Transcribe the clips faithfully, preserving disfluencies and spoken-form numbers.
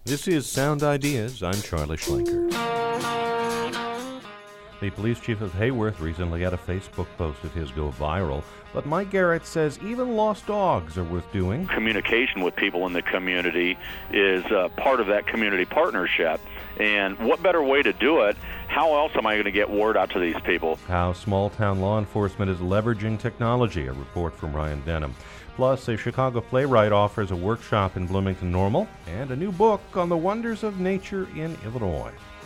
This is Sound Ideas. I'm Charlie Schlenker. The police chief of Hayworth recently had a Facebook post of his go viral, but Mike Garrett says even lost dogs are worth doing. Communication with people in the community is uh, part of that community partnership. And what better way to do it? How else am I going to get word out to these people? How small-town law enforcement is leveraging technology, a report from Ryan Denham. Plus, a Chicago playwright offers a workshop in Bloomington Normal, and a new book on the wonders of nature in Illinois.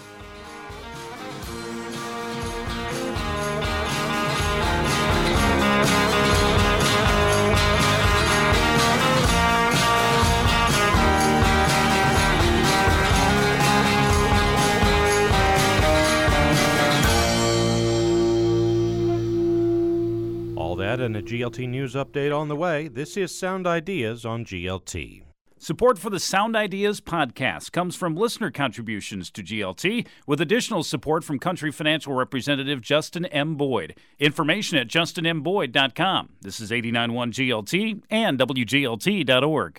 And a G L T News update on the way. This is Sound Ideas on G L T. Support for the Sound Ideas podcast comes from listener contributions to G L T, with additional support from Country Financial Representative Justin M. Boyd. Information at justin m boyd dot com. This is eighty-nine point one G L T and W G L T dot org.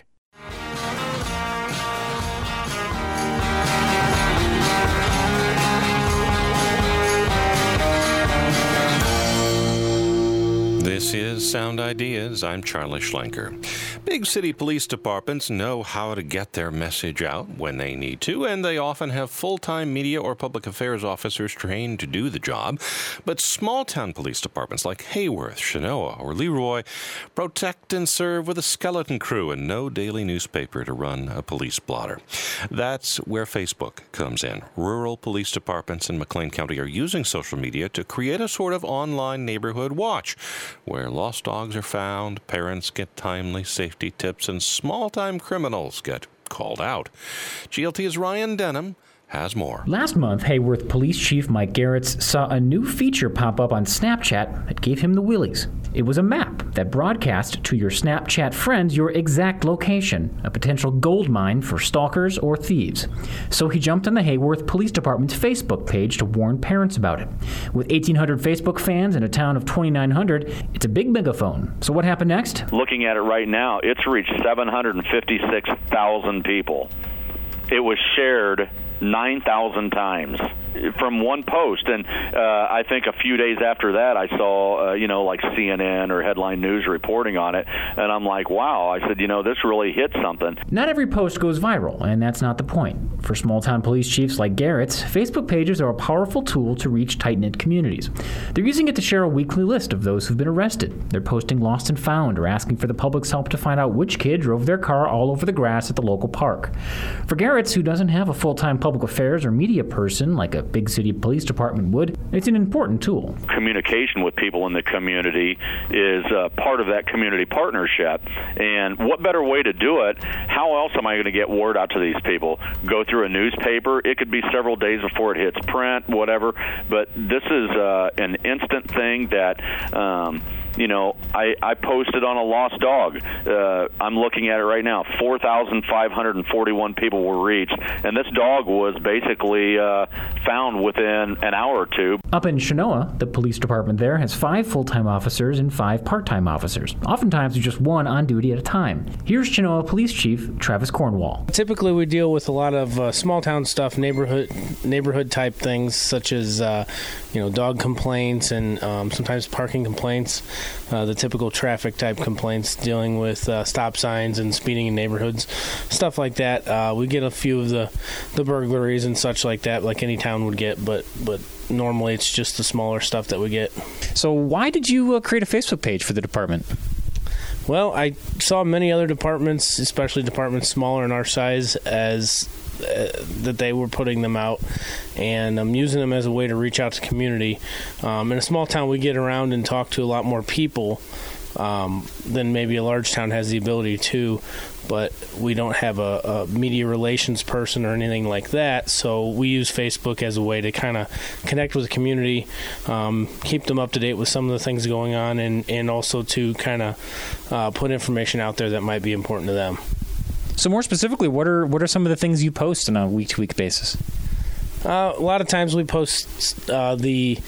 This is Sound Ideas. I'm Charlie Schlenker. Big city police departments know how to get their message out when they need to, and they often have full-time media or public affairs officers trained to do the job. But small-town police departments like Hayworth, Chenoa, or Leroy protect and serve with a skeleton crew and no daily newspaper to run a police blotter. That's where Facebook comes in. Rural police departments in McLean County are using social media to create a sort of online neighborhood watch, where lost dogs are found, parents get timely safety tips, and small-time criminals get called out. G L T's Ryan Denham has more. Last month, Hayworth Police Chief Mike Garrett saw a new feature pop up on Snapchat that gave him the willies. It was a map that broadcast to your Snapchat friends your exact location, a potential gold mine for stalkers or thieves. So he jumped on the Hayworth Police Department's Facebook page to warn parents about it. With eighteen hundred Facebook fans in a town of twenty-nine hundred, it's a big megaphone. So what happened next? Looking at it right now, it's reached seven hundred fifty-six thousand people. It was shared nine thousand times from one post. And uh, I think a few days after that, I saw, uh, you know, like C N N or Headline News reporting on it. And I'm like, wow, I said, you know, this really hit something. Not every post goes viral, and that's not the point. For small-town police chiefs like Garrett's, Facebook pages are a powerful tool to reach tight-knit communities. They're using it to share a weekly list of those who've been arrested. They're posting lost and found or asking for the public's help to find out which kid drove their car all over the grass at the local park. For Garrett's, who doesn't have a full-time public affairs or media person like a big city police department would, it's an important tool. Communication with people in the community is uh, part of that community partnership. And what better way to do it? How else am I going to get word out to these people? Go through a newspaper? It could be several days before it hits print, whatever. But this is uh, an instant thing that, um, you know, I, I posted on a lost dog. Uh, I'm looking at it right now. four thousand five hundred forty-one people were reached. And this dog was basically uh, found within an hour or two. Up in Chenoa, the police department there has five full-time officers and five part-time officers. Oftentimes, there's just one on duty at a time. Here's Chenoa Police Chief Travis Cornwall. Typically, we deal with a lot of uh, small-town stuff, neighborhood neighborhood-type things, such as uh, you know, dog complaints and um, sometimes parking complaints. Uh, the typical traffic-type complaints dealing with uh, stop signs and speeding in neighborhoods, stuff like that. Uh, we get a few of the, the burglaries and such like that, like any town would get, but but normally it's just the smaller stuff that we get. So why did you uh, create a Facebook page for the department? Well, I saw many other departments, especially departments smaller in our size, as uh, that they were putting them out, and I'm using them as a way to reach out to community. Um, in a small town, we get around and talk to a lot more people um, than maybe a large town has the ability to, but we don't have a, a media relations person or anything like that, so we use Facebook as a way to kind of connect with the community, um, keep them up to date with some of the things going on, and, and also to kind of uh, put information out there that might be important to them. So more specifically, what are what are some of the things you post on a week-to-week basis? Uh, a lot of times we post uh, the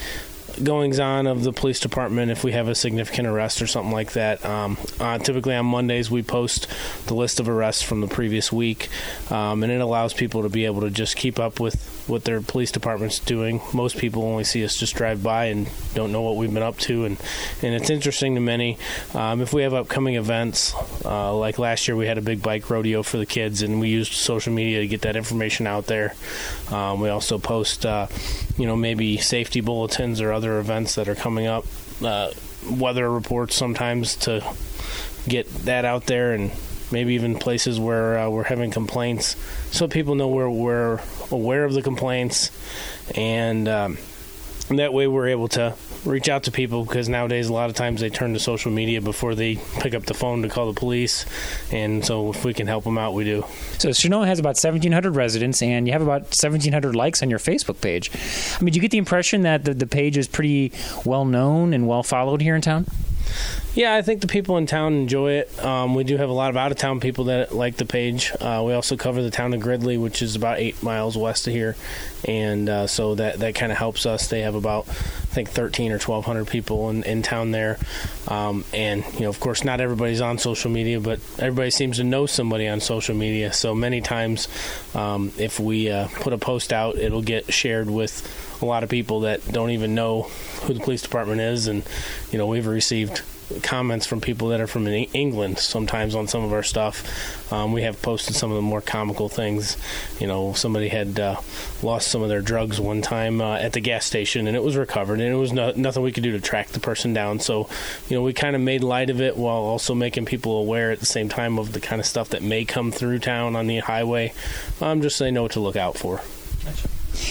goings on of the police department if we have a significant arrest or something like that. Um, uh, typically on Mondays we post the list of arrests from the previous week, um, and it allows people to be able to just keep up with what their police department's doing. Most people only see us just drive by and don't know what we've been up to, and, and it's interesting to many. Um, if we have upcoming events, uh, like last year we had a big bike rodeo for the kids, and we used social media to get that information out there. Um, we also post, uh, you know, maybe safety bulletins or other events that are coming up, uh, weather reports sometimes to get that out there, and maybe even places where uh, we're having complaints, so people know we're, we're aware of the complaints, and um, that way we're able to reach out to people, because nowadays a lot of times they turn to social media before they pick up the phone to call the police, and so if we can help them out, we do. So Chinook has about seventeen hundred residents, and you have about seventeen hundred likes on your Facebook page. I mean, do you get the impression that the, the page is pretty well known and well followed here in town? Yeah, I think the people in town enjoy it. Um, we do have a lot of out-of-town people that like the page. Uh, we also cover the town of Gridley, which is about eight miles west of here, and uh, so that, that kind of helps us. They have about, I think, thirteen or twelve hundred people in, in town there, um, and you know, of course, not everybody's on social media, but everybody seems to know somebody on social media. So many times, um, if we uh, put a post out, it'll get shared with a lot of people that don't even know who the police department is, and you know, we've received comments from people that are from England sometimes on some of our stuff. Um, we have posted some of the more comical things. You know, somebody had uh, lost some of their drugs one time uh, at the gas station, and it was recovered, and it was no, nothing we could do to track the person down. So, you know, we kind of made light of it while also making people aware at the same time of the kind of stuff that may come through town on the highway, um, just so they know what to look out for. Gotcha.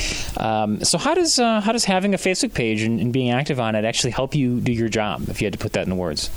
Um, so how does uh, how does having a Facebook page and, and being active on it actually help you do your job, if you had to put that in words?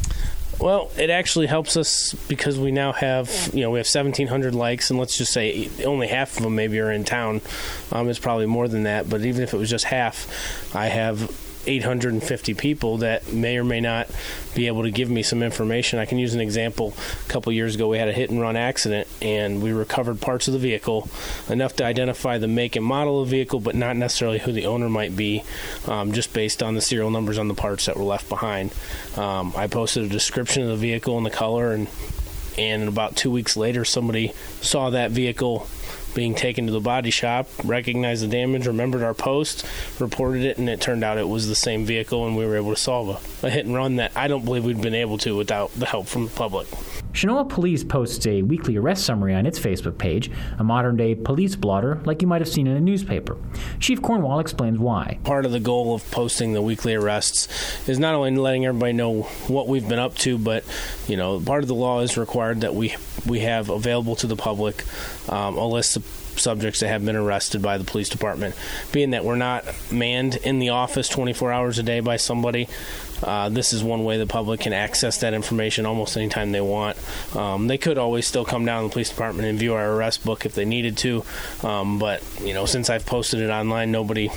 Well, it actually helps us because we now have, you know, we have seventeen hundred likes, and let's just say only half of them maybe are in town. Um, it's probably more than that, but even if it was just half, I have eight hundred fifty people that may or may not be able to give me some information. I can use an example. A couple years ago, we had a hit-and-run accident, and we recovered parts of the vehicle, enough to identify the make and model of the vehicle, but not necessarily who the owner might be, um, just based on the serial numbers on the parts that were left behind. Um, I posted a description of the vehicle and the color, and, and about two weeks later, somebody saw that vehicle being taken to the body shop, recognized the damage, remembered our post, reported it, and it turned out it was the same vehicle, and we were able to solve a, a hit and run that I don't believe we'd been able to without the help from the public. Chinook Police posts a weekly arrest summary on its Facebook page, a modern-day police blotter like you might have seen in a newspaper. Chief Cornwall explains why. Part of the goal of posting the weekly arrests is not only letting everybody know what we've been up to, but, you know, part of the law is required that we we have available to the public um, a list of subjects that have been arrested by the police department. Being that we're not manned in the office twenty-four hours a day by somebody, uh, this is one way the public can access that information almost anytime they want. Um, they could always still come down to the police department and view our arrest book if they needed to, um, but you know, since I've posted it online, nobody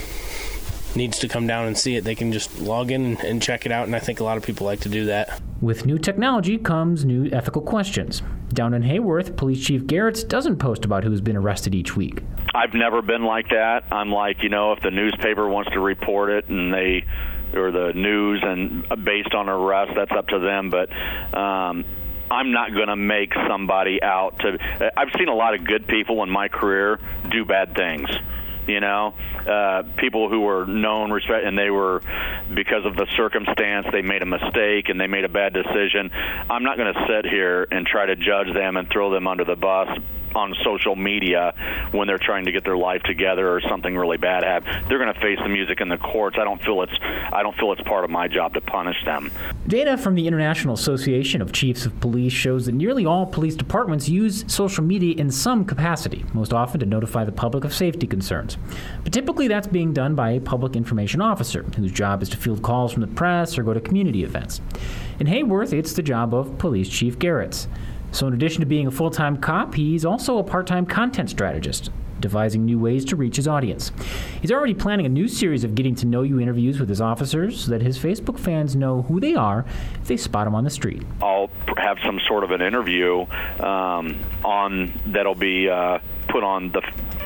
needs to come down and see it. They can just log in and check it out, and I think a lot of people like to do that. With new technology comes new ethical questions. Down in Hayworth, Police Chief Garretts doesn't post about who's been arrested each week. I've never been like that. I'm like, you know, if the newspaper wants to report it and they, or the news, and based on arrest, that's up to them. But um, I'm not going to make somebody out to. I've seen a lot of good people in my career do bad things. You know, uh, people who were known, respect, and they were, because of the circumstance, they made a mistake and they made a bad decision. I'm not going to sit here and try to judge them and throw them under the bus on social media when they're trying to get their life together or something really bad happened. They're going to face the music in the courts. I don't feel it's I don't feel it's part of my job to punish them. Data from the International Association of Chiefs of Police shows that nearly all police departments use social media in some capacity, most often to notify the public of safety concerns. But typically that's being done by a public information officer, whose job is to field calls from the press or go to community events. In Hayworth, it's the job of Police Chief Garretts. So in addition to being a full-time cop, he's also a part-time content strategist, devising new ways to reach his audience. He's already planning a new series of getting-to-know-you interviews with his officers so that his Facebook fans know who they are if they spot him on the street. I'll have some sort of an interview um, on that'll be uh, put on the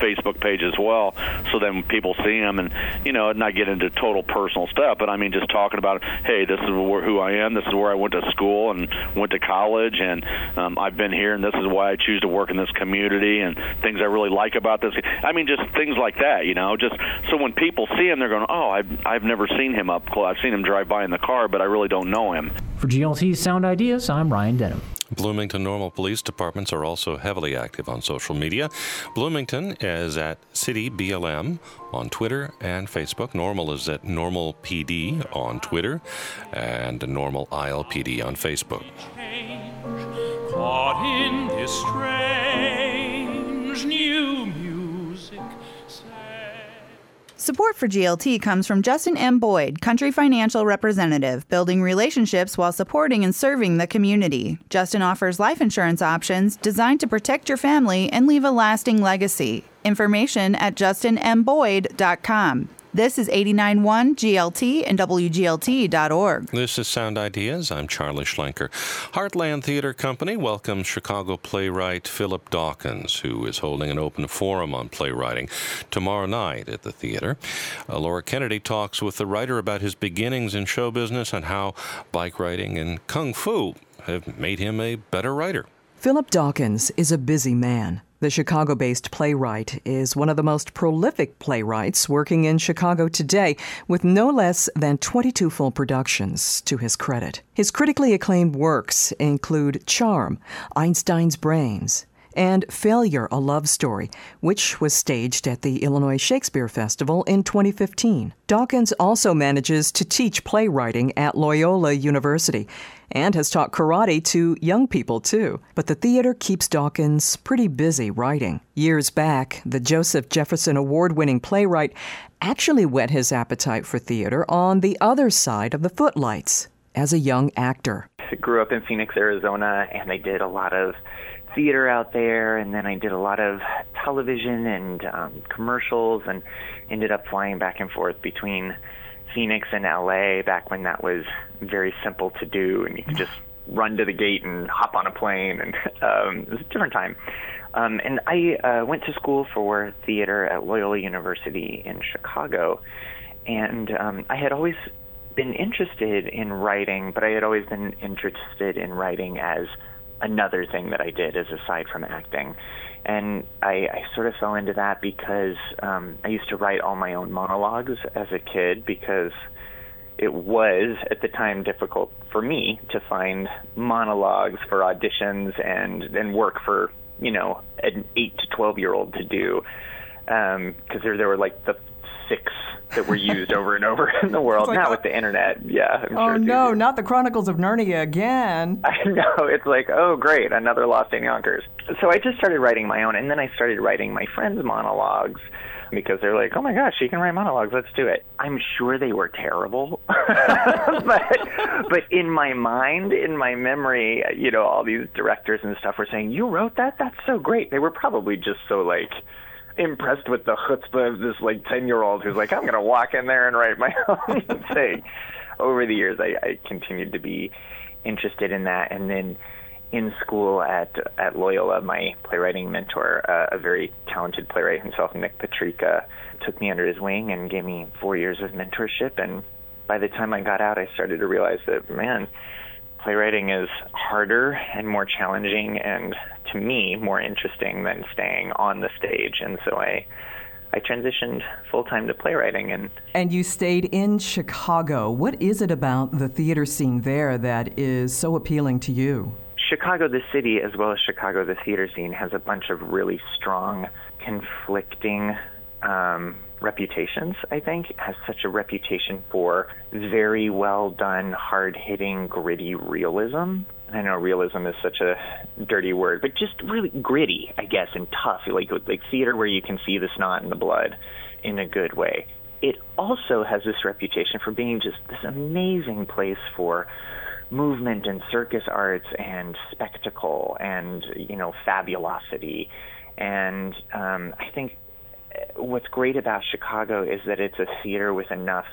Facebook page as well, so then people see him, and you know, not get into total personal stuff, but I mean, just talking about, hey, this is where, who I am, this is where I went to school and went to college, and um, I've been here, and this is why I choose to work in this community, and things I really like about this. I mean, just things like that, you know, just so when people see him, they're going, oh, I've, I've never seen him up close. I've seen him drive by in the car, but I really don't know him. For G L T's Sound Ideas, I'm Ryan Denham. Bloomington Normal Police Departments are also heavily active on social media. Bloomington is at City B L M on Twitter and Facebook. Normal is at Normal P D on Twitter and Normal I L P D on Facebook. Caught in this strange new music. Support for G L T comes from Justin M. Boyd, Country Financial Representative, building relationships while supporting and serving the community. Justin offers life insurance options designed to protect your family and leave a lasting legacy. Information at justin m boyd dot com. This is eighty-nine point one G L T and W G L T dot org. This is Sound Ideas. I'm Charlie Schlenker. Heartland Theater Company welcomes Chicago playwright Philip Dawkins, who is holding an open forum on playwriting tomorrow night at the theater. Uh, Laura Kennedy talks with the writer about his beginnings in show business and how bike riding and kung fu have made him a better writer. Philip Dawkins is a busy man. The Chicago-based playwright is one of the most prolific playwrights working in Chicago today, with no less than twenty-two full productions to his credit. His critically acclaimed works include Charm, Einstein's Brains, and Failure, a Love Story, which was staged at the Illinois Shakespeare Festival in twenty fifteen. Dawkins also manages to teach playwriting at Loyola University and has taught karate to young people, too. But the theater keeps Dawkins pretty busy writing. Years back, the Joseph Jefferson Award-winning playwright actually whet his appetite for theater on the other side of the footlights as a young actor. I grew up in Phoenix, Arizona, and I did a lot of theater out there, and then I did a lot of television and um, commercials, and ended up flying back and forth between Phoenix and L A back when that was very simple to do, and you could just run to the gate and hop on a plane, and um, it was a different time. Um, and I uh, went to school for theater at Loyola University in Chicago, and um, I had always been interested in writing, but I had always been interested in writing as another thing that I did as aside from acting. And I, I sort of fell into that because um, I used to write all my own monologues as a kid, because it was, at the time, difficult for me to find monologues for auditions and, and work for, you know, an eight to twelve-year-old to do, because um, there, there were, like, the six that were used over and over in the world. Like, not with the internet. Yeah. I'm oh, sure no, easy. Not the Chronicles of Narnia again. I know. It's like, oh, great, another Lost in Yonkers. So I just started writing my own, and then I started writing my friends' monologues, because they're like, oh, my gosh, you can write monologues. Let's do it. I'm sure they were terrible. but, but in my mind, in my memory, you know, all these directors and stuff were saying, you wrote that? That's so great. They were probably just so, like, impressed with the chutzpah of this like ten-year-old who's like, I'm going to walk in there and write my own thing. Over the years, I, I continued to be interested in that. And then in school at at Loyola, my playwriting mentor, uh, a very talented playwright himself, Nick Patrica, took me under his wing and gave me four years of mentorship. And by the time I got out, I started to realize that, man, playwriting is harder and more challenging and, to me, more interesting than staying on the stage. And so I I transitioned full-time to playwriting. And and you stayed in Chicago. What is it about the theater scene there that is so appealing to you? Chicago, the city, as well as Chicago, the theater scene, has a bunch of really strong, conflicting um, reputations, I think. It has such a reputation for very well done, hard-hitting, gritty realism. I know realism is such a dirty word, but just really gritty, I guess, and tough, like like theater where you can see the snot and the blood in a good way. It also has this reputation for being just this amazing place for movement and circus arts and spectacle and, you know, fabulosity. And um, I think what's great about Chicago is that it's a theater with enough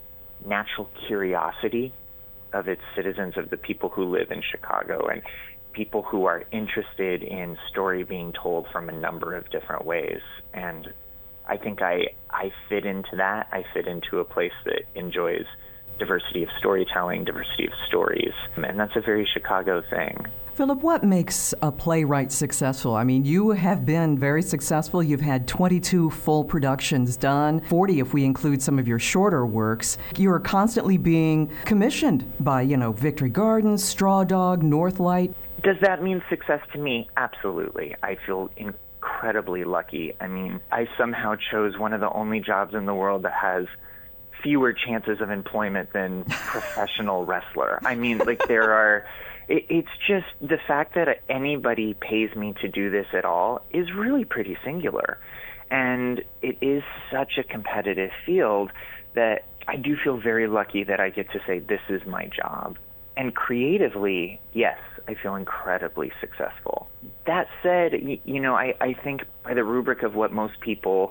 natural curiosity of its citizens, of the people who live in Chicago. And people who are interested in story being told from a number of different ways. And I think I, I fit into that. I fit into a place that enjoys diversity of storytelling, diversity of stories, and that's a very Chicago thing. Philip, what makes a playwright successful? I mean, you have been very successful. You've had twenty-two full productions done, forty if we include some of your shorter works. You're constantly being commissioned by, you know, Victory Gardens, Straw Dog, Northlight. Does that mean success to me? Absolutely. I feel incredibly lucky. I mean, I somehow chose one of the only jobs in the world that has fewer chances of employment than professional wrestler. I mean, like there are... It's just the fact that anybody pays me to do this at all is really pretty singular. And it is such a competitive field that I do feel very lucky that I get to say this is my job. And creatively, yes, I feel incredibly successful. That said, you know, I, I think by the rubric of what most people,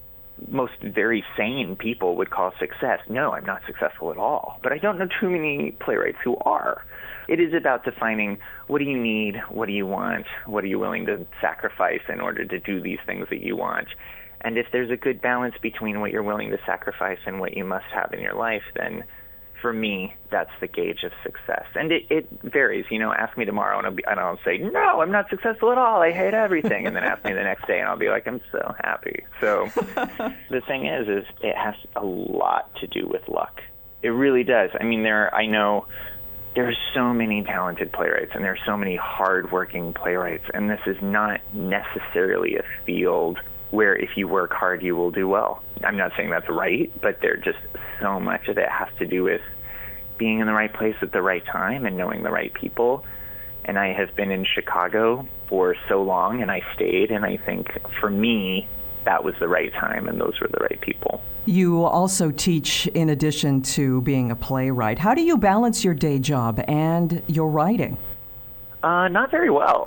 most very sane people would call success, no, I'm not successful at all. But I don't know too many playwrights who are. It is about defining what do you need, what do you want, what are you willing to sacrifice in order to do these things that you want. And if there's a good balance between what you're willing to sacrifice and what you must have in your life, then for me, that's the gauge of success. And it, it varies. You know, ask me tomorrow and I'll, be, and I'll say, no, I'm not successful at all. I hate everything. And then ask me the next day and I'll be like, I'm so happy. So the thing is, is it has a lot to do with luck. It really does. I mean, there, I know... There are so many talented playwrights, and there are so many hard-working playwrights, and this is not necessarily a field where if you work hard, you will do well. I'm not saying that's right, but there just so much of it has to do with being in the right place at the right time and knowing the right people. And I have been in Chicago for so long, and I stayed, and I think for me, that was the right time, and those were the right people. You also teach in addition to being a playwright. How do you balance your day job and your writing? Uh, not very well.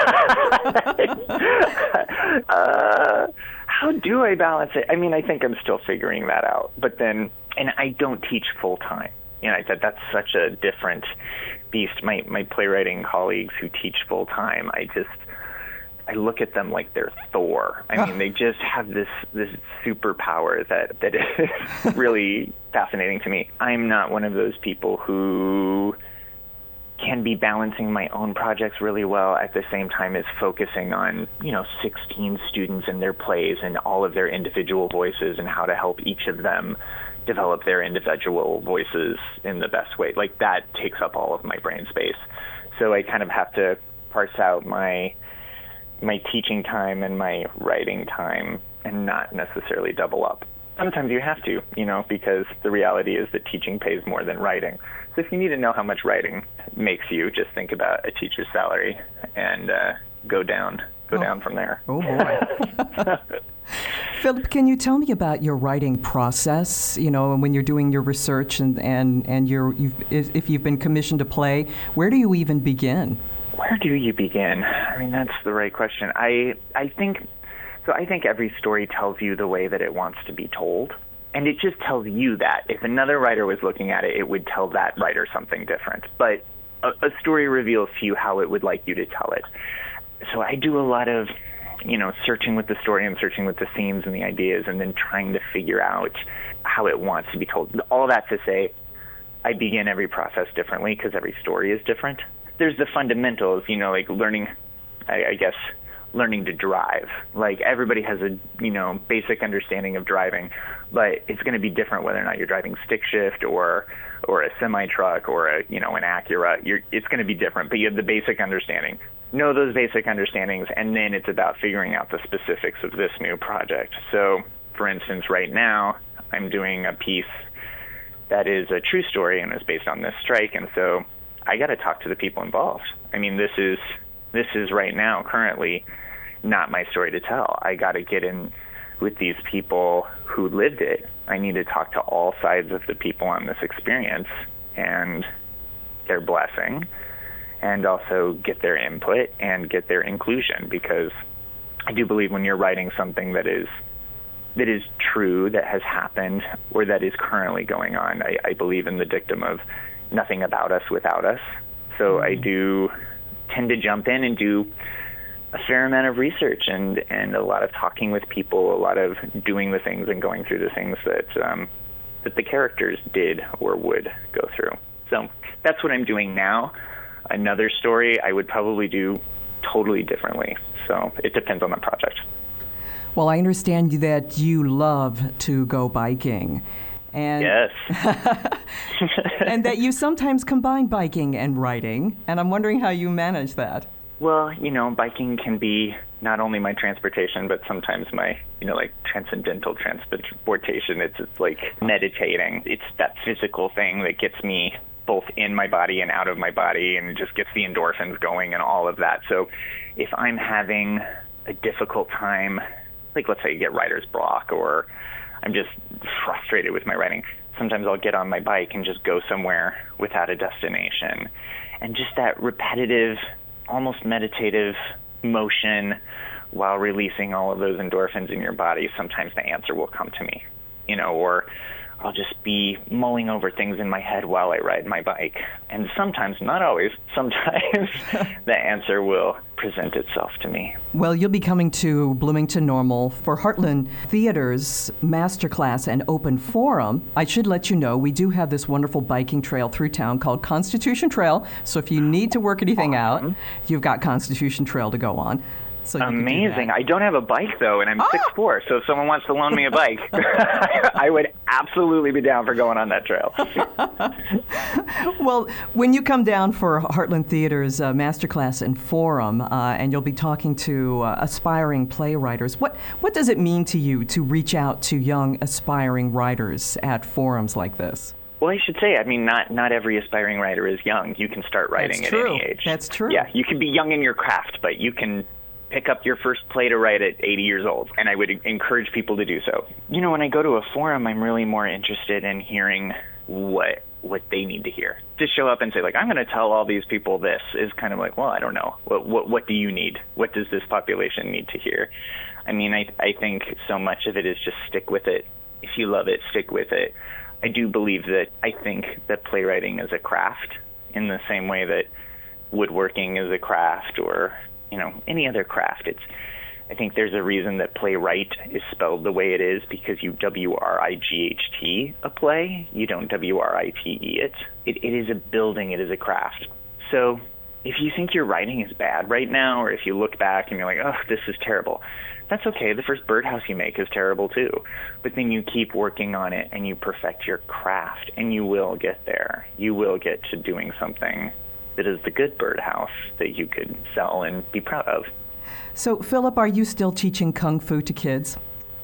uh, how do I balance it? I mean, I think I'm still figuring that out. But then, and I don't teach full time. You know, that that's such a different beast. My my playwriting colleagues who teach full time, I just. I look at them like they're Thor. I mean, they just have this this superpower that, that is really fascinating to me. I'm not one of those people who can be balancing my own projects really well at the same time as focusing on, you know, sixteen students and their plays and all of their individual voices and how to help each of them develop their individual voices in the best way. Like, that takes up all of my brain space. So I kind of have to parse out my... my teaching time and my writing time and not necessarily double up. Sometimes you have to, you know, because the reality is that teaching pays more than writing. So if you need to know how much writing makes you, just think about a teacher's salary and uh, go down, go oh. down from there. Oh, boy. Philip, can you tell me about your writing process, you know, when you're doing your research and, and, and you're, you've, if you've been commissioned to play, where do you even begin? Where do you begin? I mean, that's the right question. I I think, so I think every story tells you the way that it wants to be told. And it just tells you that. If another writer was looking at it, it would tell that writer something different. But a, a story reveals to you how it would like you to tell it. So I do a lot of, you know, searching with the story and searching with the themes and the ideas and then trying to figure out how it wants to be told. All that to say, I begin every process differently because every story is different. There's the fundamentals, you know, like learning, I, I guess, learning to drive. Like, everybody has a, you know, basic understanding of driving, but it's going to be different whether or not you're driving stick shift or or a semi-truck or a, you know, an Acura. You're, it's going to be different, but you have the basic understanding. Know those basic understandings, and then it's about figuring out the specifics of this new project. So, for instance, right now, I'm doing a piece that is a true story and is based on this strike, and so I got to talk to the people involved. I mean, this is this is right now, currently, not my story to tell. I got to get in with these people who lived it. I need to talk to all sides of the people on this experience and their blessing, and also get their input and get their inclusion, because I do believe when you're writing something that is that is true, that has happened, or that is currently going on, I, I believe in the dictum of nothing about us without us. So I do tend to jump in and do a fair amount of research and, and a lot of talking with people, a lot of doing the things and going through the things that um, that the characters did or would go through. So that's what I'm doing now. Another story I would probably do totally differently. So it depends on the project. Well, I understand that you love to go biking. And yes. And that you sometimes combine biking and writing. And I'm wondering how you manage that. Well, you know, biking can be not only my transportation, but sometimes my, you know, like transcendental transportation. It's, it's like meditating. It's that physical thing that gets me both in my body and out of my body and just gets the endorphins going and all of that. So if I'm having a difficult time, like let's say you get writer's block or I'm just frustrated with my writing, sometimes I'll get on my bike and just go somewhere without a destination. And just that repetitive, almost meditative motion while releasing all of those endorphins in your body, sometimes the answer will come to me, you know, or I'll just be mulling over things in my head while I ride my bike. And sometimes, not always, sometimes the answer will present itself to me. Well, you'll be coming to Bloomington Normal for Heartland Theater's Masterclass and Open Forum. I should let you know, we do have this wonderful biking trail through town called Constitution Trail. So if you need to work anything awesome. out, you've got Constitution Trail to go on. So amazing. Do I don't have a bike, though, and I'm oh! six foot four, so if someone wants to loan me a bike, I would absolutely be down for going on that trail. Well, when you come down for Heartland Theater's uh, Masterclass and Forum, uh, and you'll be talking to uh, aspiring playwriters, what, what does it mean to you to reach out to young aspiring writers at forums like this? Well, I should say, I mean, not not every aspiring writer is young. You can start writing That's at true. any age. That's true. Yeah, you can be young in your craft, but you can pick up your first play to write at eighty years old, and I would encourage people to do so. You know, when I go to a forum, I'm really more interested in hearing what what they need to hear. To show up and say, like, I'm going to tell all these people this is kind of like, well, I don't know. What what what do you need? What does this population need to hear? I mean, I I think so much of it is just stick with it. If you love it, stick with it. I do believe that I think that playwriting is a craft in the same way that woodworking is a craft or you know, any other craft. It's, I think there's a reason that playwright is spelled the way it is because you W R I G H T a play. You don't W R I T E it. It. It is a building. It is a craft. So if you think your writing is bad right now, or if you look back and you're like, oh, this is terrible, that's okay. The first birdhouse you make is terrible too. But then you keep working on it and you perfect your craft and you will get there. You will get to doing something that is the good birdhouse that you could sell and be proud of. So, Philip, are you still teaching Kung Fu to kids?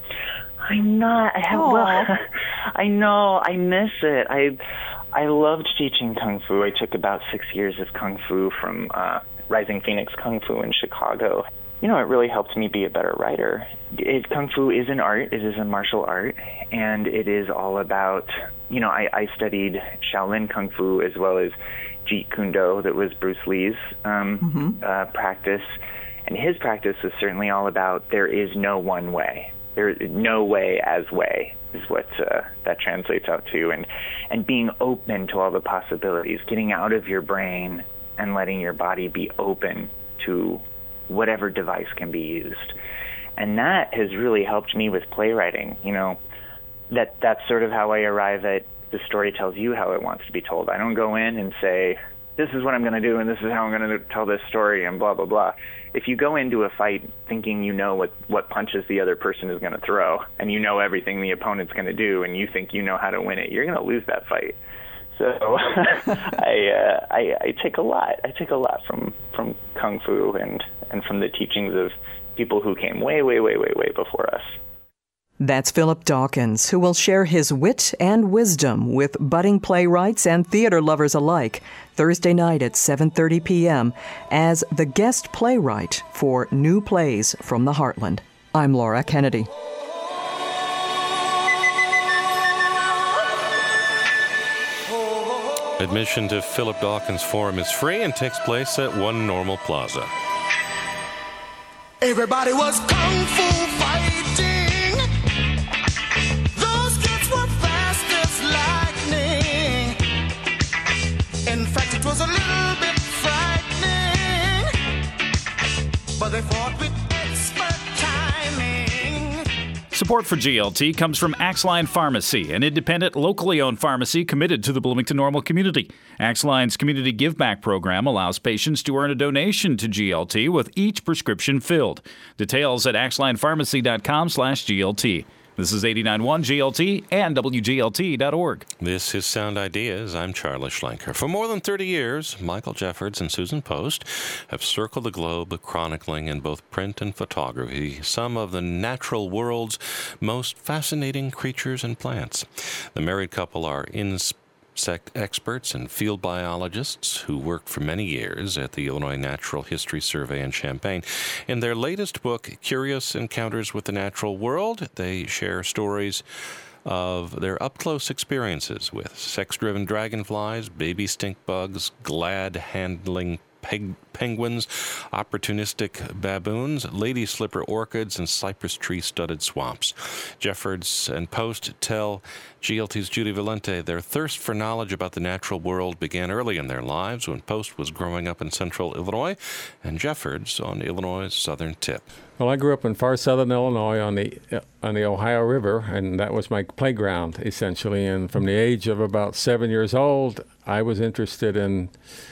I'm not. I have, well, I know. I miss it. I I loved teaching Kung Fu. I took about six years of Kung Fu from uh, Rising Phoenix Kung Fu in Chicago. You know, it really helped me be a better writer. It, Kung Fu is an art. It is a martial art. And it is all about, you know, I, I studied Shaolin Kung Fu as well as Jeet Kune Do, that was Bruce Lee's um, mm-hmm. uh, practice. And his practice was certainly all about there is no one way. There is no way as way is what uh, that translates out to. And, and being open to all the possibilities, getting out of your brain and letting your body be open to whatever device can be used. And that has really helped me with playwriting. You know, that that's sort of how I arrive at the story tells you how it wants to be told. I don't go in and say, this is what I'm going to do and this is how I'm going to tell this story and blah, blah, blah. If you go into a fight thinking you know what, what punches the other person is going to throw and you know everything the opponent's going to do and you think you know how to win it, you're going to lose that fight. So I, uh, I I take a lot. I take a lot from, from Kung Fu and, and from the teachings of people who came way, way, way, way, way before us. That's Philip Dawkins, who will share his wit and wisdom with budding playwrights and theater lovers alike Thursday night at seven thirty p.m. as the guest playwright for New Plays from the Heartland. I'm Laura Kennedy. Admission to Philip Dawkins Forum is free and takes place at One Normal Plaza. Everybody was kung fu fighting. Those kids were fast as lightning. In fact, it was a little bit frightening. they fought with expert timing. Support for G L T comes from Axline Pharmacy, an independent, locally owned pharmacy committed to the Bloomington-Normal community. Axline's Community Give Back program allows patients to earn a donation to G L T with each prescription filled. Details at axlinepharmacy.com slash GLT. This is eighty-nine point one G L T and W G L T dot org. This is Sound Ideas. I'm Charlie Schlenker. For more than thirty years, Michael Jeffords and Susan Post have circled the globe chronicling in both print and photography some of the natural world's most fascinating creatures and plants. The married couple are insect experts and field biologists who worked for many years at the Illinois Natural History Survey in Champaign. In their latest book, Curious Encounters with the Natural World, they share stories of their up-close experiences with sex-driven dragonflies, baby stink bugs, glad-handling Peg- penguins, opportunistic baboons, lady slipper orchids, and cypress tree-studded swamps. Jeffords and Post tell G L T's Judy Valente their thirst for knowledge about the natural world began early in their lives when Post was growing up in central Illinois and Jeffords on Illinois' southern tip. Well, I grew up in far southern Illinois on the on the Ohio River, and that was my playground, essentially. And from the age of about seven years old, I was interested in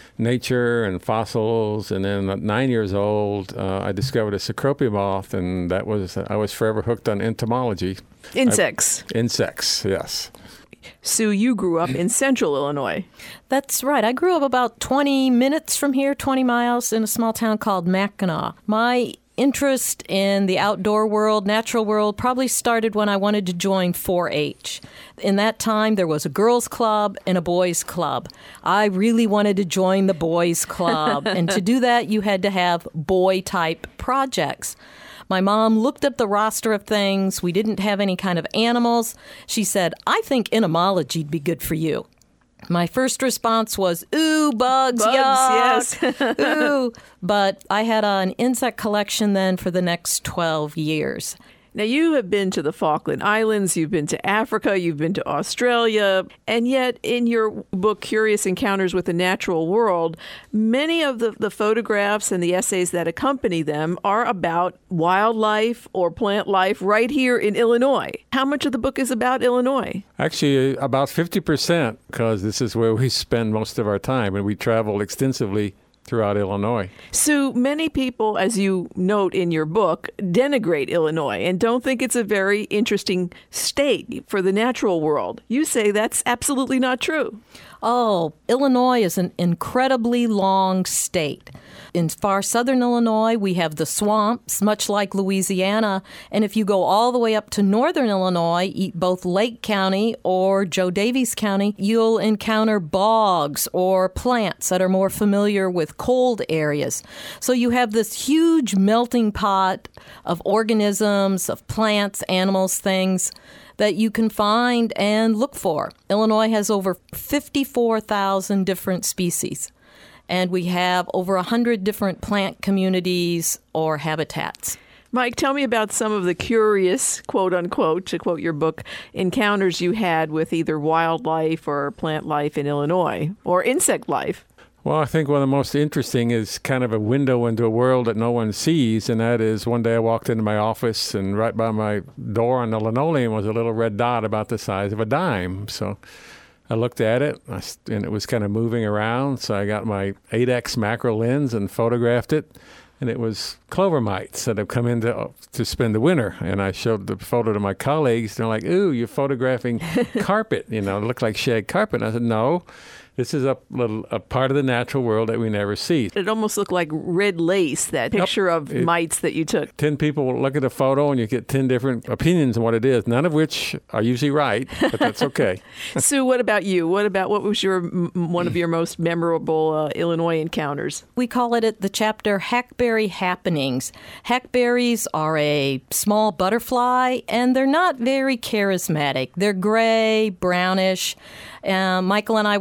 nature and fossils, and then at nine years old, uh, I discovered a cecropia moth, and that was I was forever hooked on entomology. Insects. I, insects, yes. Sue, you grew up in central Illinois. That's right. I grew up about twenty minutes from here, twenty miles, in a small town called Mackinac. My interest in the outdoor world, natural world, probably started when I wanted to join four H. In that time, there was a girls' club and a boys' club. I really wanted to join the boys' club. And to do that, you had to have boy-type projects. My mom looked at the roster of things. We didn't have any kind of animals. She said, I think entomology'd be good for you. My first response was, ooh, bugs, bugs yuck, yes. ooh. But I had an insect collection then for the next twelve years. Now, you have been to the Falkland Islands, you've been to Africa, you've been to Australia, and yet in your book, Curious Encounters with the Natural World, many of the, the photographs and the essays that accompany them are about wildlife or plant life right here in Illinois. How much of the book is about Illinois? Actually, about fifty percent, because this is where we spend most of our time, and we travel extensively throughout Illinois. So many people, as you note in your book, denigrate Illinois and don't think it's a very interesting state for the natural world. You say that's absolutely not true. Oh, Illinois is an incredibly long state. In far southern Illinois, we have the swamps, much like Louisiana. And if you go all the way up to northern Illinois, both Lake County or Joe Daviess County, you'll encounter bogs or plants that are more familiar with cold areas. So you have this huge melting pot of organisms, of plants, animals, things that you can find and look for. Illinois has over fifty-four thousand different species, and we have over one hundred different plant communities or habitats. Mike, tell me about some of the curious, quote unquote, to quote your book, encounters you had with either wildlife or plant life in Illinois, or insect life. Well, I think one of the most interesting is kind of a window into a world that no one sees, and that is one day I walked into my office, and right by my door on the linoleum was a little red dot about the size of a dime. So I looked at it, and it was kind of moving around, so I got my eight X macro lens and photographed it, and it was clover mites that have come in to, to spend the winter. And I showed the photo to my colleagues, and they're like, ooh, you're photographing carpet, you know, it looked like shag carpet. And I said, no. This is a little a part of the natural world that we never see. It almost looked like red lace, that picture yep. of it, mites that you took. Ten people will look at a photo and you get ten different opinions on what it is, none of which are usually right, but that's okay. Sue, what about you? What about what was your one of your most memorable uh, Illinois encounters? We call it the chapter Hackberry Happenings. Hackberries are a small butterfly, and they're not very charismatic. They're gray, brownish. Uh, Michael and I were just talking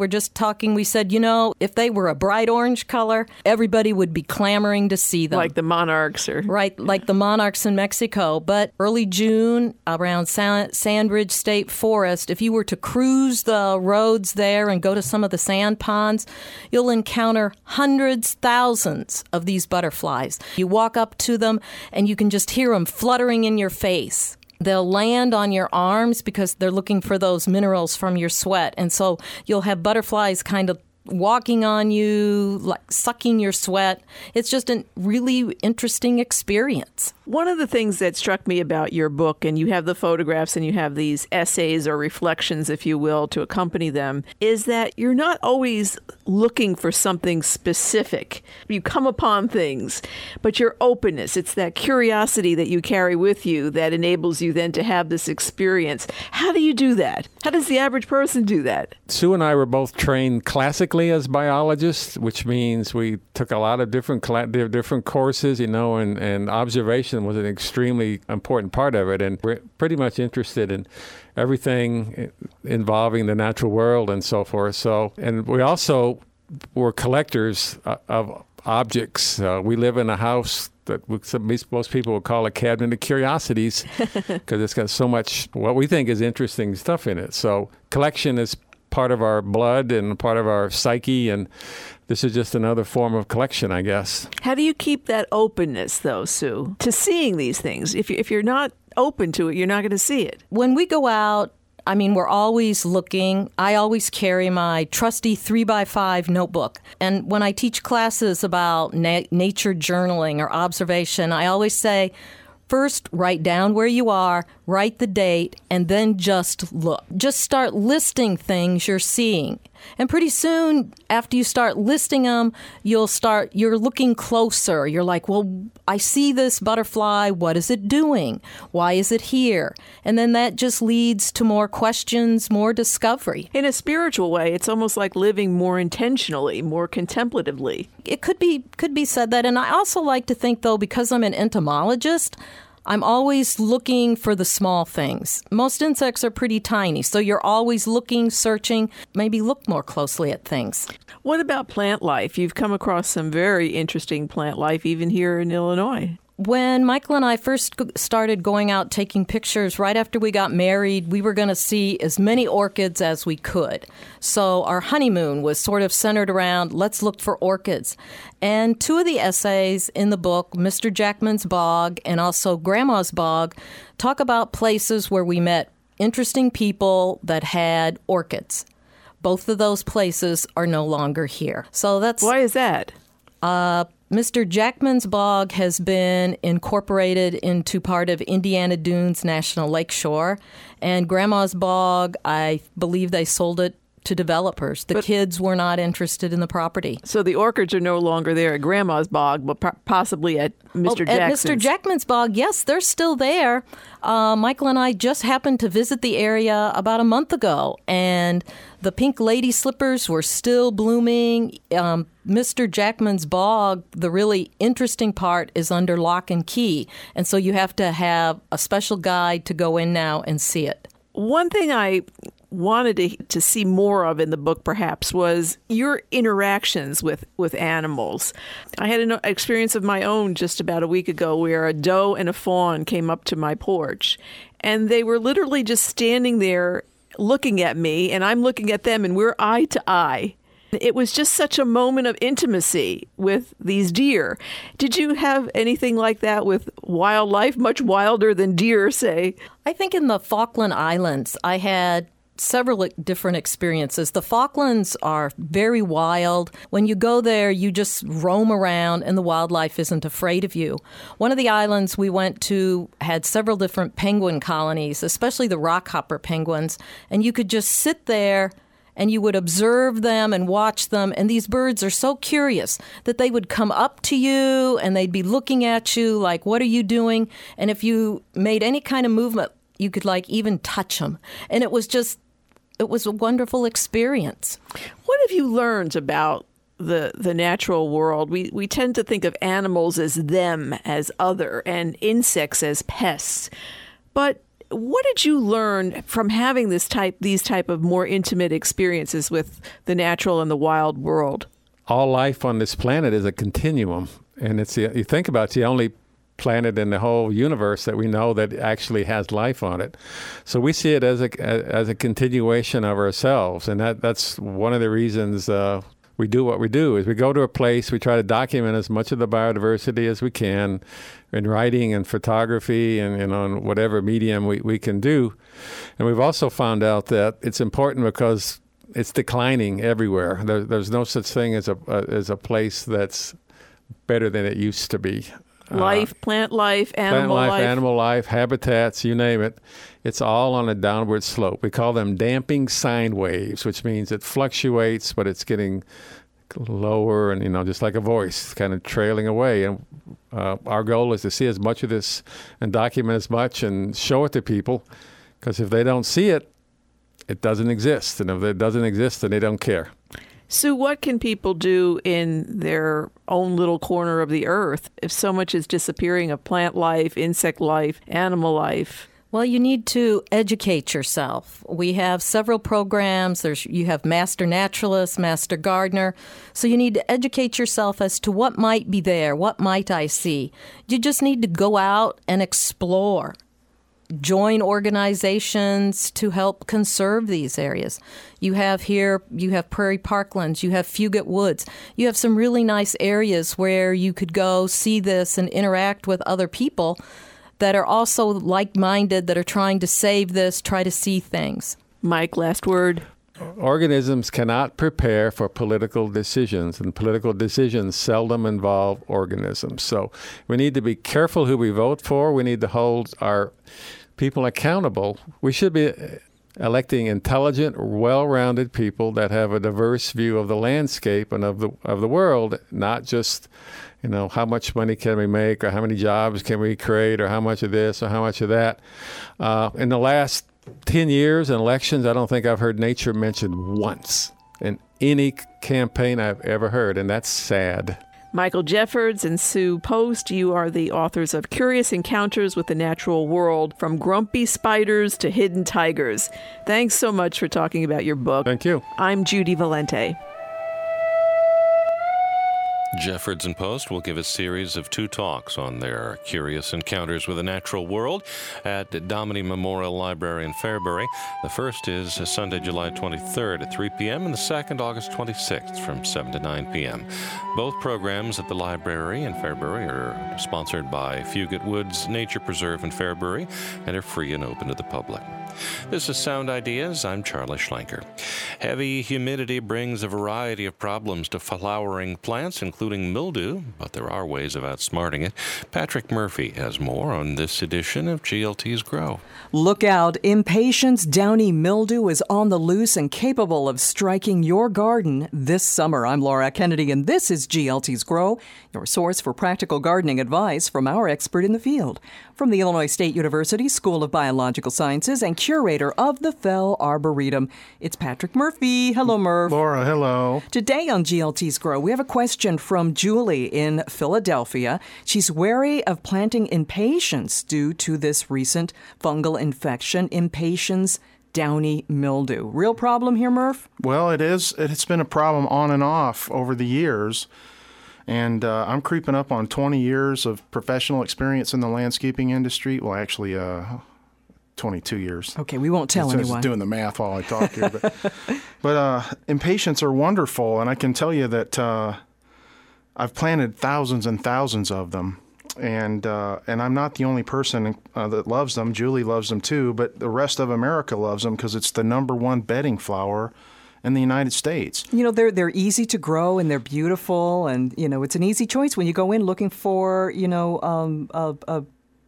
talking, we said, you know, if they were a bright orange color, everybody would be clamoring to see them. Like the monarchs or... Right, like the monarchs in Mexico. But early June, around San- Sandridge State Forest, if you were to cruise the roads there and go to some of the sand ponds, you'll encounter hundreds, thousands of these butterflies. You walk up to them and you can just hear them fluttering in your face. They'll land on your arms because they're looking for those minerals from your sweat. And so you'll have butterflies kind of walking on you, like sucking your sweat. It's just a really interesting experience. One of the things that struck me about your book, and you have the photographs and you have these essays or reflections, if you will, to accompany them, is that you're not always looking for something specific. You come upon things, but your openness, it's that curiosity that you carry with you that enables you then to have this experience. How do you do that? How does the average person do that? Sue and I were both trained classically as biologists, which means we took a lot of different different courses, you know, and, and observation was an extremely important part of it. And we're pretty much interested in everything involving the natural world and so forth. So, and we also were collectors of objects. Uh, we live in a house that most people would call a cabinet of curiosities because it's got so much what we think is interesting stuff in it. So collection is part of our blood and part of our psyche, and this is just another form of collection, I guess. How do you keep that openness, though, Sue, to seeing these things? If, you, if you're not open to it, you're not going to see it. When we go out, I mean, we're always looking. I always carry my trusty three by five notebook. And when I teach classes about na- nature journaling or observation, I always say, first, write down where you are, write the date, and then just look. Just start listing things you're seeing. And pretty soon, after you start listing them, you'll start, you're looking closer. You're like, well, I see this butterfly. What is it doing? Why is it here? And then that just leads to more questions, more discovery. In a spiritual way, it's almost like living more intentionally, more contemplatively. It could be, could be said that. And I also like to think, though, because I'm an entomologist, I'm always looking for the small things. Most insects are pretty tiny, so you're always looking, searching, maybe look more closely at things. What about plant life? You've come across some very interesting plant life, even here in Illinois. When Michael and I first started going out taking pictures, right after we got married, we were going to see as many orchids as we could. So our honeymoon was sort of centered around, let's look for orchids. And two of the essays in the book, Mister Jackman's Bog and also Grandma's Bog, talk about places where we met interesting people that had orchids. Both of those places are no longer here. So that's... Why is that? Uh... Mister Jackman's Bog has been incorporated into part of Indiana Dunes National Lakeshore, and Grandma's Bog, I believe they sold it to developers. The but, kids were not interested in the property. So the orchids are no longer there at Grandma's Bog, but po- possibly at Mister Oh, Jackson's. At Mister Jackman's Bog, yes, they're still there. Uh, Michael and I just happened to visit the area about a month ago, and the pink lady slippers were still blooming. Um, Mister Jackman's Bog, the really interesting part is under lock and key, and so you have to have a special guide to go in now and see it. One thing I wanted to, to see more of in the book, perhaps, was your interactions with, with animals. I had an experience of my own just about a week ago where a doe and a fawn came up to my porch, and they were literally just standing there looking at me, and I'm looking at them, and we're eye to eye. It was just such a moment of intimacy with these deer. Did you have anything like that with wildlife, much wilder than deer, say? I think in the Falkland Islands, I had several different experiences. The Falklands are very wild. When you go there, you just roam around and the wildlife isn't afraid of you. One of the islands we went to had several different penguin colonies, especially the rockhopper penguins, and you could just sit there and you would observe them and watch them. And these birds are so curious that they would come up to you and they'd be looking at you like, what are you doing? And if you made any kind of movement, you could like even touch them. And it was just, it was a wonderful experience. What have you learned about the the natural world? We we tend to think of animals as them, as other, and insects as pests. But what did you learn from having this type, these type of more intimate experiences with the natural and the wild world? All life on this planet is a continuum, and it's the, you think about it, it's the only planet in the whole universe that we know that actually has life on it. So we see it as a as a continuation of ourselves, and that that's one of the reasons uh, we do what we do. Is we go to a place, we try to document as much of the biodiversity as we can in writing and photography and, and on whatever medium we, we can do. And we've also found out that it's important because it's declining everywhere. There, there's no such thing as a, a as a place that's better than it used to be. Life, uh, plant life, animal plant life, life. animal life, habitats, you name it. It's all on a downward slope. We call them damping sine waves, which means it fluctuates, but it's getting lower and, you know, just like a voice, kind of trailing away. And uh, our goal is to see as much of this and document as much and show it to people, because if they don't see it, it doesn't exist. And if it doesn't exist, then they don't care. Sue, what can people do in their own little corner of the earth if so much is disappearing of plant life, insect life, animal life? Well, you need to educate yourself. We have several programs. There's you have Master Naturalist, Master Gardener. So you need to educate yourself as to what might be there, what might I see. You just need to go out and explore. Join organizations to help conserve these areas. You have here, you have Prairie Parklands, you have Fugate Woods. You have some really nice areas where you could go see this and interact with other people that are also like-minded, that are trying to save this, try to see things. Mike, last word. Organisms cannot prepare for political decisions, and political decisions seldom involve organisms. So we need to be careful who we vote for. We need to hold our people accountable. We should be electing intelligent, well-rounded people that have a diverse view of the landscape and of the of the world, not just, you know, how much money can we make, or how many jobs can we create, or how much of this, or how much of that. Uh, in the last ten years in elections, I don't think I've heard nature mentioned once in any campaign I've ever heard, and that's sad. Michael Jeffords and Sue Post, you are the authors of Curious Encounters with the Natural World, From Grumpy Spiders to Hidden Tigers. Thanks so much for talking about your book. Thank you. I'm Judy Valente. Jeffords and Post will give a series of two talks on their Curious Encounters with the Natural World at Dominy Memorial Library in Fairbury. The first is Sunday, July twenty-third at three p.m. and the second, August twenty-sixth from seven to nine p.m. Both programs at the library in Fairbury are sponsored by Fugate Woods Nature Preserve in Fairbury and are free and open to the public. This is Sound Ideas. I'm Charlie Schlenker. Heavy humidity brings a variety of problems to flowering plants, including mildew, but there are ways of outsmarting it. Patrick Murphy has more on this edition of G L T's Grow. Look out. Impatiens downy mildew is on the loose and capable of striking your garden this summer. I'm Laura Kennedy, and this is G L T's Grow, your source for practical gardening advice from our expert in the field. From the Illinois State University School of Biological Sciences and curator of the Fell Arboretum, it's Patrick Murphy. Hello, Murph. Laura, hello. Today on G L T's Grow, we have a question from Julie in Philadelphia. She's wary of planting impatiens due to this recent fungal infection, Impatiens downy mildew. Real problem here, Murph? Well, it is. It's been a problem on and off over the years. And uh, I'm creeping up on twenty years of professional experience in the landscaping industry. Well, actually, uh, twenty-two years. Okay, we won't tell I'm anyone. Just doing the math while I talk here. But, but uh, impatiens are wonderful, and I can tell you that uh, I've planted thousands and thousands of them. And uh, and I'm not the only person uh, that loves them. Julie loves them too, but the rest of America loves them because it's the number one bedding flower in the United States. You know, they're they're easy to grow and they're beautiful, and you know, it's an easy choice when you go in looking for, you know, um, a, a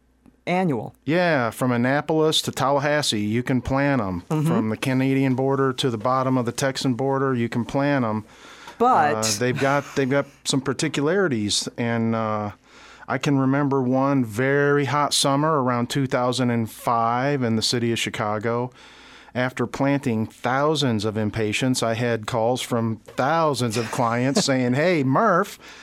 annual. Yeah, from Annapolis to Tallahassee, you can plant them. Mm-hmm. From the Canadian border to the bottom of the Texan border, you can plant them. But uh, they've got they've got some particularities, and uh, I can remember one very hot summer around two thousand five in the city of Chicago. After planting thousands of impatiens, I had calls from thousands of clients saying, "Hey, Murph,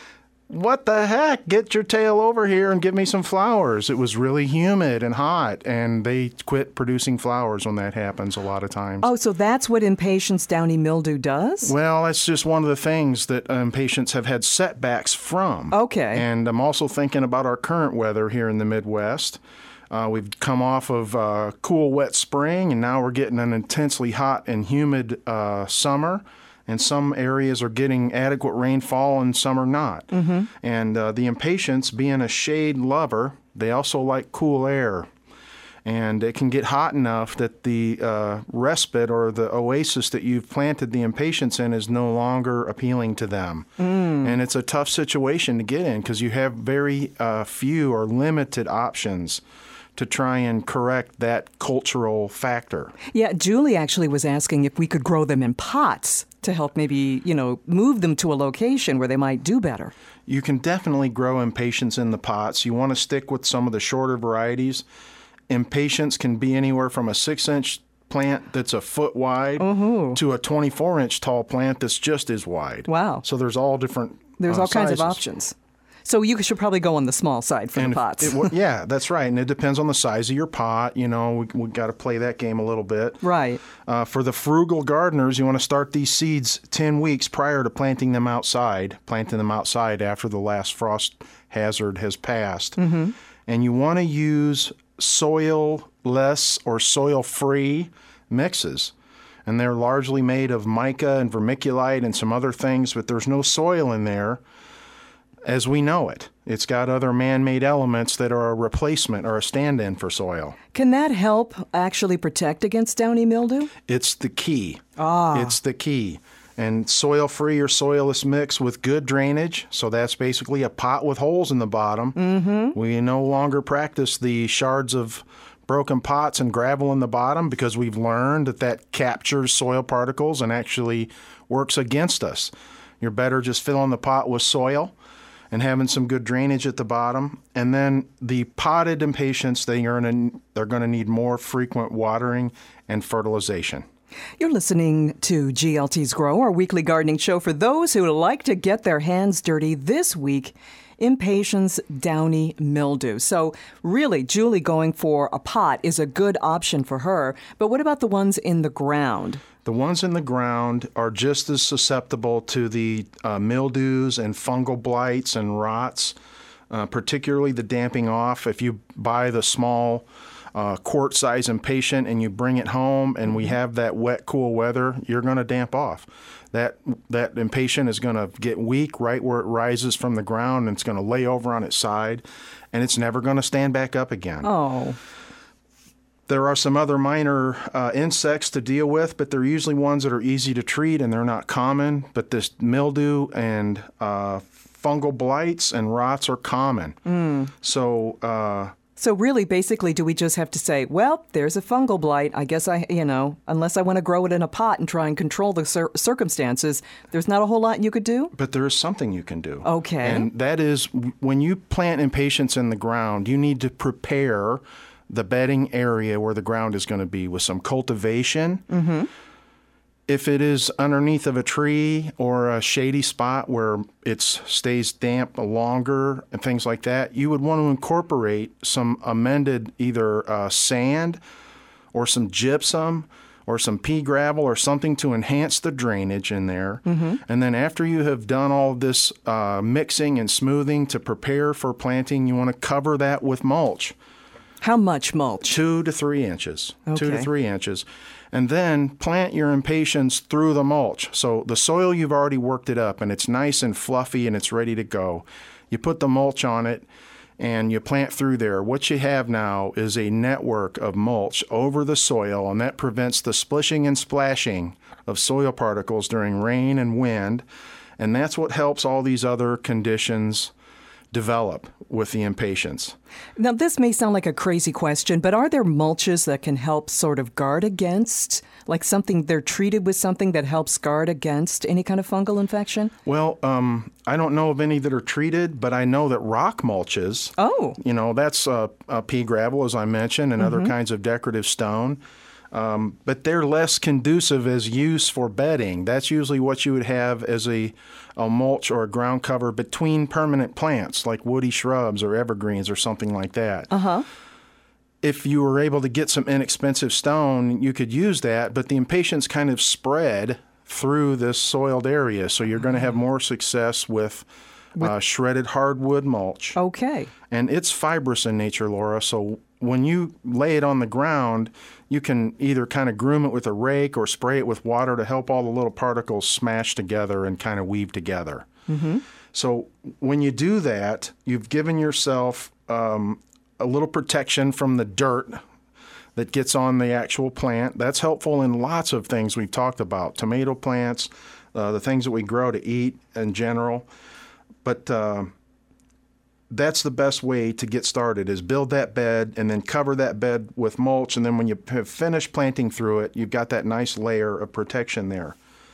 what the heck? Get your tail over here and give me some flowers. It was really humid and hot, and they quit producing flowers when that happens a lot of times. Oh, so that's what impatiens downy mildew does? Well, that's just one of the things that um, patients have had setbacks from. Okay. And I'm also thinking about our current weather here in the Midwest. Uh, we've come off of uh, cool, wet spring, and now we're getting an intensely hot and humid uh, summer. And some areas are getting adequate rainfall and some are not. Mm-hmm. And uh, the impatiens, being a shade lover, they also like cool air. And it can get hot enough that the uh, respite or the oasis that you've planted the impatiens in is no longer appealing to them. Mm. And it's a tough situation to get in because you have very uh, few or limited options to try and correct that cultural factor. Yeah, Julie actually was asking if we could grow them in pots to help maybe, you know, move them to a location where they might do better. You can definitely grow impatiens in the pots. You want to stick with some of the shorter varieties. Impatiens can be anywhere from a six-inch plant that's a foot wide Ooh. to a twenty-four inch tall plant that's just as wide. Wow. So there's all different There's uh, all kinds sizes. of options. So you should probably go on the small side for And the pots. It, it, yeah, that's right. And it depends on the size of your pot. You know, we, we got to play that game a little bit. Right. Uh, for the frugal gardeners, you want to start these seeds ten weeks prior to planting them outside, planting them outside after the last frost hazard has passed. Mm-hmm. And you want to use soil-less or soil-free mixes. And they're largely made of mica and vermiculite and some other things, but there's no soil in there as we know it. It's got other man-made elements that are a replacement or a stand-in for soil. Can that help actually protect against downy mildew? It's the key. Ah. It's the key. And soil-free or soilless mix with good drainage, so that's basically a pot with holes in the bottom. Mm-hmm. We no longer practice the shards of broken pots and gravel in the bottom because we've learned that that captures soil particles and actually works against us. You're better just filling the pot with soil and having some good drainage at the bottom. And then the potted impatiens, they are gonna, they're going to need more frequent watering and fertilization. You're listening to G L T's Grow, our weekly gardening show for those who like to get their hands dirty. This week, impatiens downy mildew. So really, Julie going for a pot is a good option for her. But what about the ones in the ground? The ones in the ground are just as susceptible to the uh, mildews and fungal blights and rots, uh, particularly the damping off. If you buy the small uh, quart-size impatient and you bring it home and we have that wet, cool weather, you're going to damp off. That that impatient is going to get weak right where it rises from the ground, and it's going to lay over on its side, and it's never going to stand back up again. Oh. There are some other minor uh, insects to deal with, but they're usually ones that are easy to treat and they're not common. But this mildew and uh, fungal blights and rots are common. Mm. So, uh, so really, basically, do we just have to say, well, there's a fungal blight. I guess I, you know, unless I want to grow it in a pot and try and control the cir- circumstances, there's not a whole lot you could do? But there is something you can do. Okay. And that is when you plant impatiens in the ground, you need to prepare the bedding area where the ground is going to be with some cultivation. Mm-hmm. If it is underneath of a tree or a shady spot where it stays damp longer and things like that, you would want to incorporate some amended either uh, sand or some gypsum or some pea gravel or something to enhance the drainage in there. Mm-hmm. And then after you have done all of this uh, mixing and smoothing to prepare for planting, you want to cover that with mulch. How much mulch? Two to three inches. Okay. Two to three inches. And then plant your impatiens through the mulch. So the soil, you've already worked it up, and it's nice and fluffy, and it's ready to go. You put the mulch on it, and you plant through there. What you have now is a network of mulch over the soil, and that prevents the splishing and splashing of soil particles during rain and wind. And that's what helps all these other conditions develop with the impatiens. Now, this may sound like a crazy question, but are there mulches that can help sort of guard against, like something they're treated with something that helps guard against any kind of fungal infection? Well, um, I don't know of any that are treated, but I know that rock mulches, oh, you know, that's uh, uh, pea gravel, as I mentioned, and Mm-hmm. other kinds of decorative stone. Um, but they're less conducive as use for bedding. That's usually what you would have as a, a mulch or a ground cover between permanent plants like woody shrubs or evergreens or something like that. Uh-huh. If you were able to get some inexpensive stone, you could use that, but the impatiens kind of spread through this soiled area, so you're going to have more success with, with uh, shredded hardwood mulch. Okay. And it's fibrous in nature, Laura, so when you lay it on the ground, you can either kind of groom it with a rake or spray it with water to help all the little particles smash together and kind of weave together. Mm-hmm. So when you do that, you've given yourself um, a little protection from the dirt that gets on the actual plant. That's helpful in lots of things we've talked about, tomato plants, uh, the things that we grow to eat in general. But uh, that's the best way to get started, is build that bed and then cover that bed with mulch. And then when you have finished planting through it, you've got that nice layer of protection there.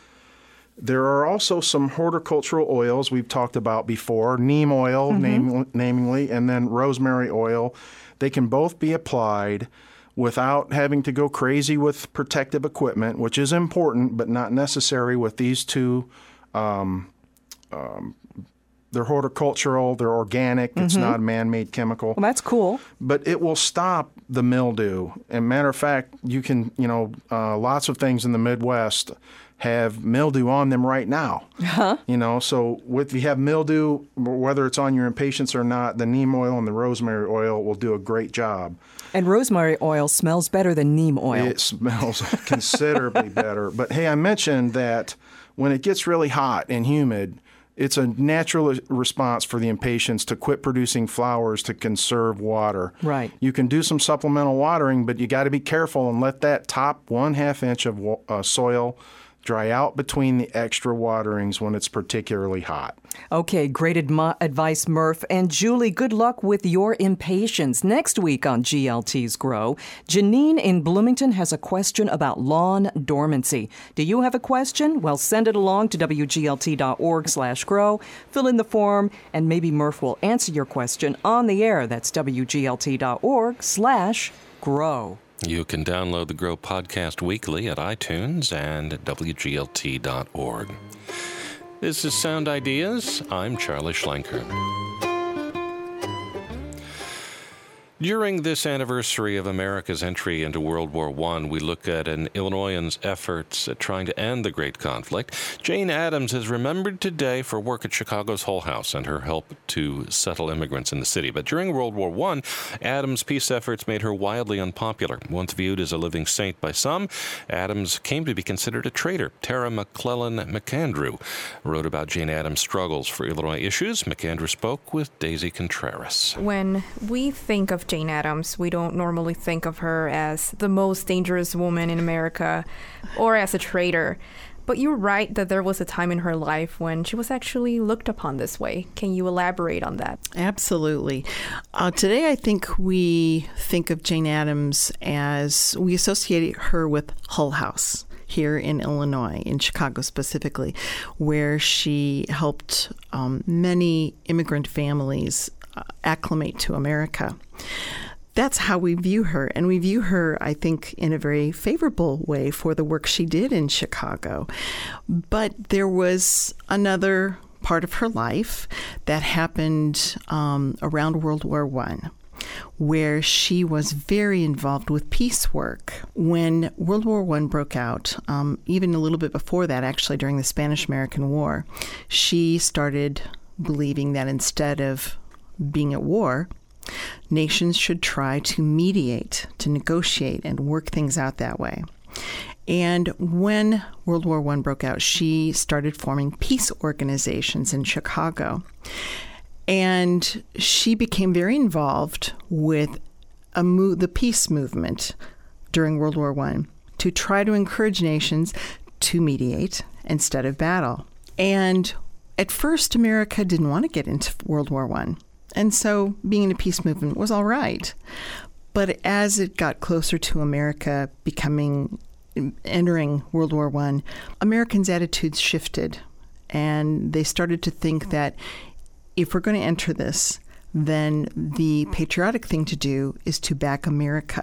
There are also some horticultural oils we've talked about before, neem oil, mm-hmm. name, namely, and then rosemary oil. They can both be applied without having to go crazy with protective equipment, which is important but not necessary with these two. Um, um, they're horticultural, they're organic, mm-hmm. it's not a man-made chemical. Well, that's cool. But it will stop the mildew. And matter of fact, you can, you know, uh, lots of things in the Midwest have mildew on them right now. Huh? You know, so if you have mildew, whether it's on your impatiens or not, the neem oil and the rosemary oil will do a great job. And rosemary oil smells better than neem oil. It smells considerably better. But hey, I mentioned that when it gets really hot and humid, it's a natural response for the impatiens to quit producing flowers to conserve water. Right. You can do some supplemental watering, but you got to be careful and let that top one half inch of uh, soil dry out between the extra waterings when it's particularly hot. Okay, great admi- advice, Murph. And Julie, good luck with your impatiens. Next week on G L T's Grow, Janine in Bloomington has a question about lawn dormancy. Do you have a question? Well, send it along to W G L T dot org slash grow. Fill in the form, and maybe Murph will answer your question on the air. That's W G L T dot org slash grow. You can download the Grow Podcast weekly at iTunes and at W G L T dot org. This is Sound Ideas. I'm Charlie Schlenker. During this anniversary of America's entry into World War One, we look at an Illinoisan's efforts at trying to end the great conflict. Jane Addams is remembered today for work at Chicago's Hull House and her help to settle immigrants in the city. But during World War One, Addams' peace efforts made her wildly unpopular. Once viewed as a living saint by some, Addams came to be considered a traitor. Tara McClellan McAndrew wrote about Jane Addams' struggles for Illinois issues. McAndrew spoke with Daisy Contreras. When we think of Jane Addams, we don't normally think of her as the most dangerous woman in America or as a traitor. But you're right that there was a time in her life when she was actually looked upon this way. Can you elaborate on that? Absolutely. Uh, today, I think we think of Jane Addams as we associate her with Hull House here in Illinois, in Chicago specifically, where she helped um, many immigrant families uh, acclimate to America. That's how we view her. And we view her, I think, in a very favorable way for the work she did in Chicago. But there was another part of her life that happened um, around World War One, where she was very involved with peace work. When World War One broke out, um, even a little bit before that, actually, during the Spanish-American War, she started believing that instead of being at war, nations should try to mediate, to negotiate, and work things out that way. And when World War One broke out, she started forming peace organizations in Chicago. And she became very involved with a mo- the peace movement during World War One to try to encourage nations to mediate instead of battle. And at first, America didn't want to get into World War One. And so being in a peace movement was all right. But as it got closer to America becoming, entering World War One, Americans' attitudes shifted. And they started to think that if we're going to enter this, then the patriotic thing to do is to back America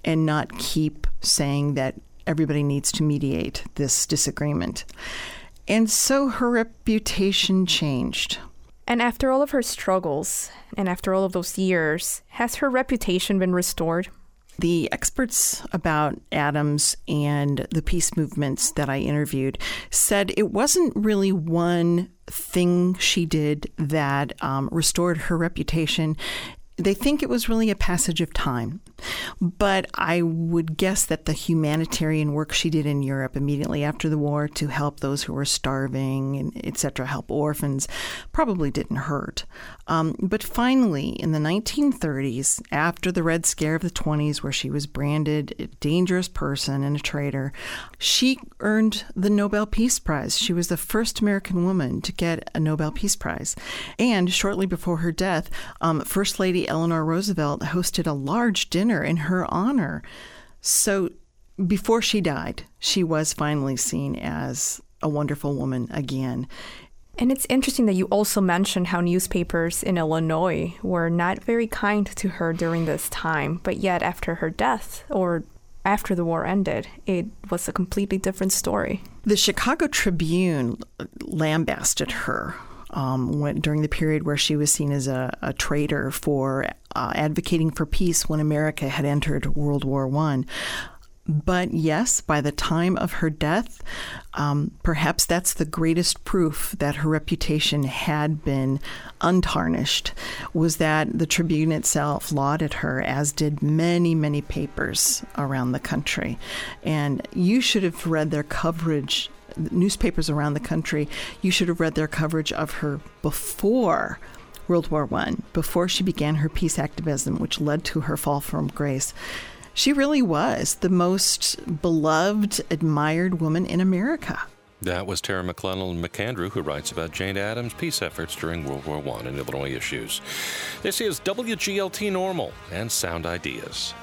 and not keep saying that everybody needs to mediate this disagreement. And so her reputation changed. And after all of her struggles, and after all of those years, has her reputation been restored? The experts about Addams and the peace movements that I interviewed said it wasn't really one thing she did that um, restored her reputation. They think it was really a passage of time. But I would guess that the humanitarian work she did in Europe immediately after the war to help those who were starving, and et cetera, help orphans, probably didn't hurt. Um, but finally, in the nineteen thirties, after the Red Scare of the twenties, where she was branded a dangerous person and a traitor, she earned the Nobel Peace Prize. She was the first American woman to get a Nobel Peace Prize. And shortly before her death, um, First Lady Eleanor Roosevelt hosted a large dinner in her honor. So before she died, she was finally seen as a wonderful woman again. And it's interesting that you also mentioned how newspapers in Illinois were not very kind to her during this time, but yet after her death, or after the war ended, it was a completely different story. The Chicago Tribune lambasted her Um, when, during the period where she was seen as a, a traitor for uh, advocating for peace when America had entered World War One. But yes, by the time of her death, um, perhaps that's the greatest proof that her reputation had been untarnished, was that the Tribune itself lauded her, as did many, many papers around the country. And you should have read their coverage. Newspapers around the country, you should have read their coverage of her before World War One, before she began her peace activism, which led to her fall from grace. She really was the most beloved, admired woman in America. That was Tara McClellan McAndrew, who writes about Jane Addams' peace efforts during World War One and Illinois issues. This is W G L T Normal and Sound Ideas.